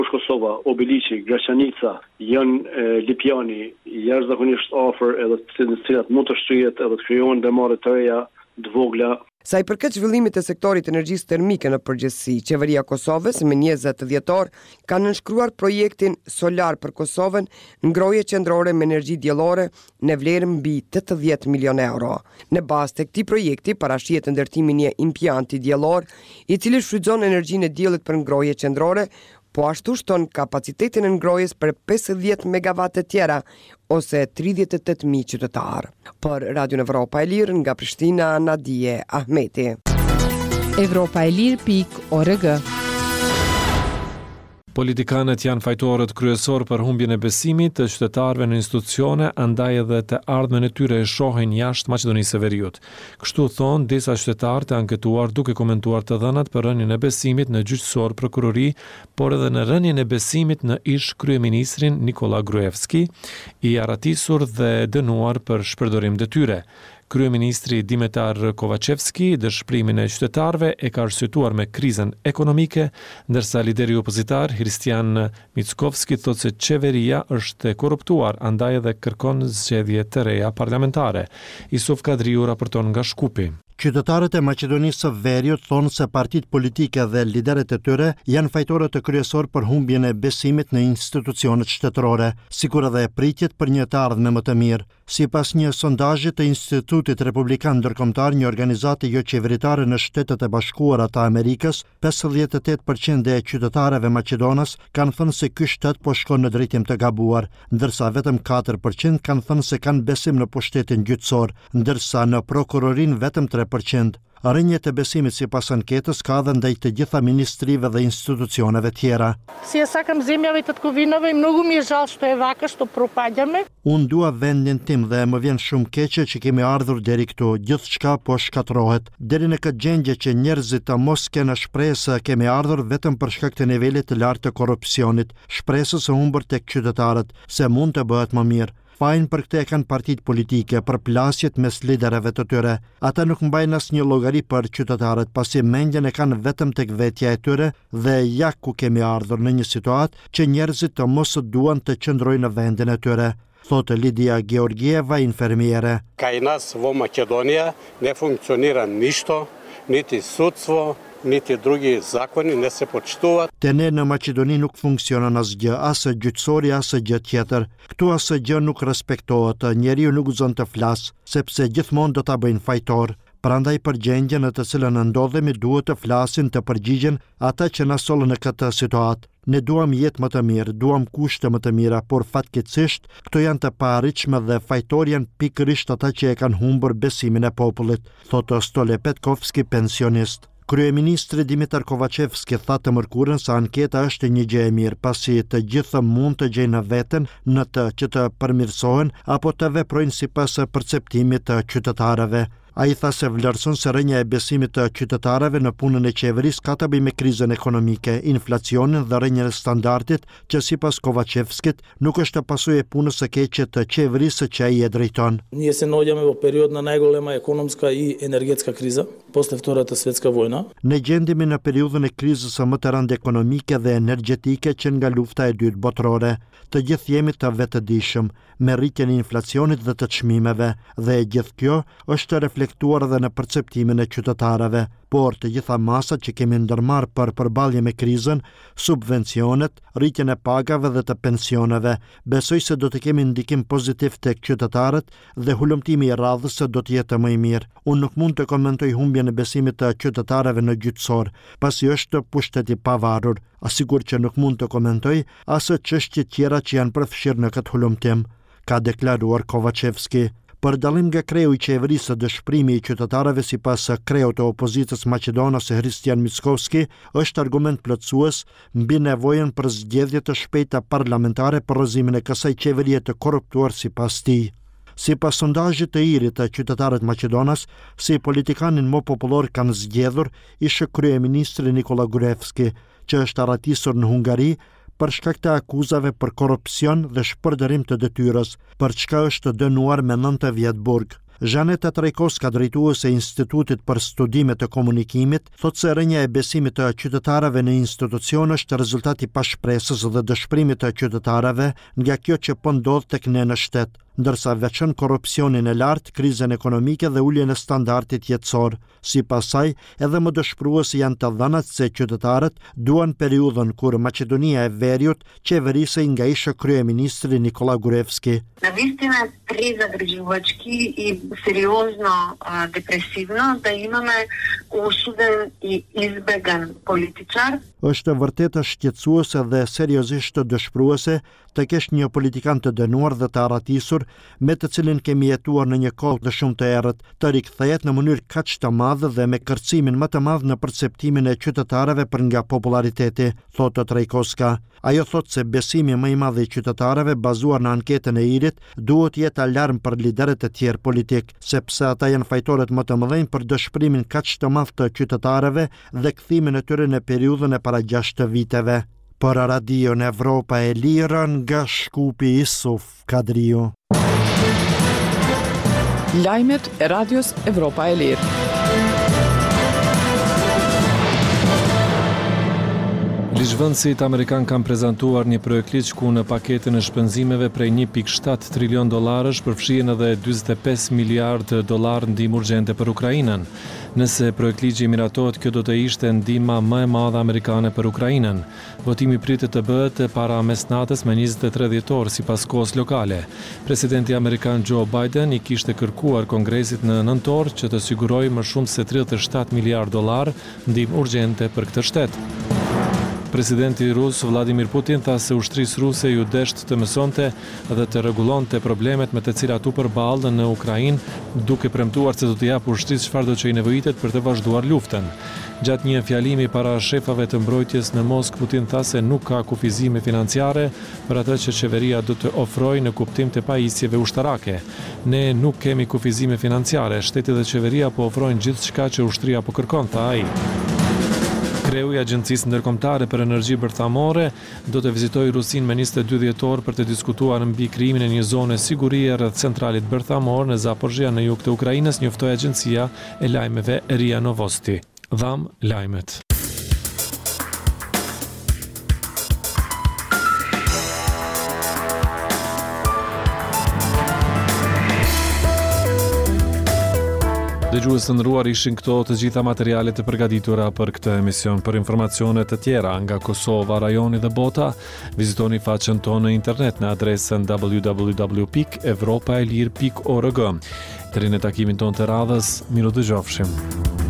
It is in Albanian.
Kosova, Obiliqi, Graçanica, janë Lipjani, jashtëzakonisht afër edhe të cilat mund të shtrihet edhe të krijohen ndërmarrje të reja të vogla. Sa i përket zhvillimit të sektorit energjisë termike në përgjithësi, qeveria e Kosovës me 20 dhjetor ka nënshkruar projektin Solar për Kosovën, ngrohje qendrore me energji diellore në vlerë mbi 80 milion euro. Në bazë të këtij projekti parashihet ndërtimi një impjanti diellor, i cili shfrytëzon energjinë e diellit për ngrohje qendrore, po ashtu shton kapacitetin e ngrohjes për 50 megawatt të tjera, ose 38.000 qytetarë. Për Radio Evropa e Lirë nga Prishtina, Nadije Ahmeti. Evropaelir.org. Politikanët janë fajtorët kryesor për humbjen e besimit të qytetarëve në institucione, andaj edhe të ardhmen e tyre e shohin jashtë Maqedonisë së Veriut. Kështu thonë disa qytetarë të anketuar duke komentuar të dhënat për rënien e besimit në gjyqësor prokurori, por edhe në rënien e besimit në ish kryeministrin Nikola Gruevski, i arratisur dhe dënuar për shpërdorim detyre. Kryeministri Dimitar Kovacevski dëshpërimin e qytetarëve e ka arsyetuar me krizën ekonomike, ndërsa lideri opozitar Hristian Mickovski thotë se qeveria është e korruptuar, andaj edhe kërkon zgjedhje të reja parlamentare. Isuf Kadriu raporton nga Shkupi. Qytetarët e Maqedonisë së Veriut thonë se partitë politike dhe liderët e tyre janë fajtorët të kryesor për humbjen e besimit në institucionet shtetërore, sikur edhe pritjet për një të ardhme më të mirë. Sipas një sondazhi të Institutit Republikan Ndërkombëtar, një organizatë jo qeveritare në Shtetet e Bashkuara të Amerikës, 58% e qytetarëve maqedonas kanë thënë se ky shtet po shkon në drejtim të gabuar, ndërsa vetëm 4% kanë thënë se kanë besim në pushtetin gjyqësor, ndërsa në prokurorin vetëm 3%. Rënjet e besimit sipas anketës ka edhe ndaj të gjitha ministrive dhe institucioneve tjera. Si e sakam zemljave të Tkovinove, mnogo mi je žal što je vaka, što propadjame. Unë dua vendin tim dhe më vjen shumë keqe që kemi ardhur deri këtu, gjithçka po shkatërrohet. Deri në këtë gjendje që njerëzit të mos kenë shpresë, kemi ardhur vetëm për shkak të nivelit të lartë të korrupsionit, shpresës së humbur tek qytetarët se mund të bëhet më mirë. Fajin për këtë e kanë partitë politike, për plasjet mes liderëve të tyre. Ata nuk mbajnë asnjë llogari për qytetarët, pasi mendjen e kanë vetëm tek vetja e tyre dhe ja ku kemi ardhur në një situatë që njerëzit të mos duan të qëndrojnë në vendin e tyre, thotë Lidia Georgieva, infermiere. Ka i nas во Македонија не функционира ништо, niti sudstvo, niti drugi zakoni ne se počituvat. Te ne në Maqedoni nuk funksionon asgjë, as gjyqësori, as gjë tjetër. Këtu asgjë nuk respektohet, njeriu nuk gëzon të flas, sepse gjithmonë do ta bëjnë fajtor. Prandaj përgjendjen në të cilën ndodhemi duhet të flasin, të përgjigjen ata që na sollën në këtë situatë. Ne duam jetë më të mirë, duam kushte më të mira, por fatkeqësisht këto janë të paarritshme dhe fajtor janë pikërisht ata që e kanë humbur besimin e popullit, thotë Stole Petkovski, pensionist. Kryeministri Dimitar Kovacevski tha të mërkurën se anketa është një gjë e mirë, pasi të gjithë mund të gjejnë veten në të që të përmirësohen apo të veprojnë sipas perceptimit të qytetarëve. Ai tha se vlerëson se rënja e besimit të qytetarëve në punën e qeverisë ka të bëjë me krizën ekonomike, inflacionin dhe rënjen e standardit që sipas Kovacevskit nuk është pasojë e punës së keqe të qeverisë që ai e drejton. Ние се наоѓаме во период на најголема економска и енергетска криза после Втората светска војна. Ne gjendemi në periudhën e krizës së më të rëndë ekonomike dhe energjetike që nga lufta e dytë botërore. Të gjithë jemi të vetëdijshëm me rritjen e inflacionit dhe të çmimeve, dhe e gjithë kjo është reflektuar edhe në perceptimin e qytetarëve. Por të gjitha masat që kemi ndërmarrë për përballje me krizën, subvencionet, rritjen e pagave dhe të pensioneve, besoj se do të kemi ndikim pozitiv tek qytetarët dhe hulumtimi i radhës do të jetë më i mirë. Unë nuk mund të komentoj humbjen e besimit të qytetarëve në gjyqësor, pasi është pushtet i pavarur, asigur që nuk mund të komentoj as çështje tjera që janë përfshirë në këtë hulumtim, ka deklaruar Kovacevski. Për dallim nga kreu i qeverisë, dëshpërimi i qytetarëve sipas kreut të opozitës maqedonase Hristian Mickovski është argument plotësues mbi nevojën për zgjedhje të shpejta parlamentare për rrëzimin e kësaj qeverie të korruptuar sipas tij. Sipas sondazhit të irit të qytetarët maqedonas, si politikanin më popullor kanë zgjedhur ishte kryeministri Nikola Gruevski, që është arratisur në Hungari për shkak të akuzave për korrupsion dhe shpërdorim të detyrës, për çka është dënuar me 9 vjet burg. Zhaneta Trajkovska, drejtuese e Institutit për Studime të Komunikimit, thotë se rënja e besimit të qytetarëve në institucione është rezultati i pashpresës dhe dëshpërimit të qytetarëve nga kjo që po ndodh tek ne në shtet, ndërsa veçon korrupsionin e lartë, krizën ekonomike dhe uljen e standardit jetësor. Sipas saj, edhe më dëshpëruese janë të dhënat se qytetarët duan periudhën kur Maqedonia e Veriut qeverisej nga ish kryeministri Nikola Gruevski. Наистина криза грижувачки и сериозно депресивно да имаме осуден и избеган политичар. Është vërtet shqetësuese dhe seriozisht dëshpëruese të kesh një politikan të dënuar dhe të arratisur me të cilin kemi jetuar në një kohë të shumë të errët, të rikthehet në mënyrë kaq të madhe dhe me kërcimin më të madh në perceptimin e qytetarëve për nga populariteti, thotë Trajkovska. Ajo thotë se besimi më i madh i qytetarëve bazuar në anketën e Irit duhet jetë alarm për liderët e tjerë politik, sepse ata janë fajtorët më të mëdhenj për dëshpërimin kaq të madh të qytetarëve dhe kthimin e tyre në periudhën e para 6 viteve. Për Radio në Evropa e Lira nga Shkupi Isuf Kadriu. Lajmet e Radios Evropa e Lirë. Ligjvënësit amerikan kanë prezantuar një projekt ligj ku në paketën e shpenzimeve prej 1.7 trilion dollarësh përfshihen edhe 45 miliard dollar ndihmë urgjente për Ukrainën. Nëse projekt ligji miratohet, kjo do të ishte ndihma më e madhe amerikane për Ukrainën. Votimi pritet të bëhet para mesnatës me 23 dhjetor sipas kohës lokale. Presidenti amerikan Joe Biden i kishte kërkuar Kongresit në nëntor që të sigurojë më shumë se 37 miliard dollar ndihmë urgjente për këtë shtet. Presidenti rus Vladimir Putin tha se ushtrisë ruse ju desht të mësonte dhe të rregullonte problemet me të cilat u përballën në Ukrainë, duke premtuar se do të japë ushtrisë çfarëdo që i nevojitet për të vazhduar luftën. Gjatë një fjalimi para shefave të mbrojtjes në Moskë, Putin tha se nuk ka kufizime financiare për atë që qeveria do të ofrojë në kuptim të pajisjeve ushtarake. Ne nuk kemi kufizime financiare, shteti dhe qeveria po ofrojnë gjithçka që ushtria po kërkon, tha ai. Kreu i Agjencisë Ndërkombëtare për Energji Bërthamore do të vizitojë Rusinë me 22 dhjetor për të diskutuar mbi krijimin e një zone sigurie rreth centralit bërthamor në Zaporizhia në jug të Ukrainës, njoftoi agjencia e lajmeve RIA Novosti. Dham lajmet. Dëgjues të nderuar, ishin këto të gjitha materialet e përgatitura për këtë emision. Për informacione të tjera nga Kosova, rajoni dhe bota, vizitoni faqen tonë në internet në adresën www.evropaelir.org. Deri në takimin tonë të radhës, miru dëgjofshim.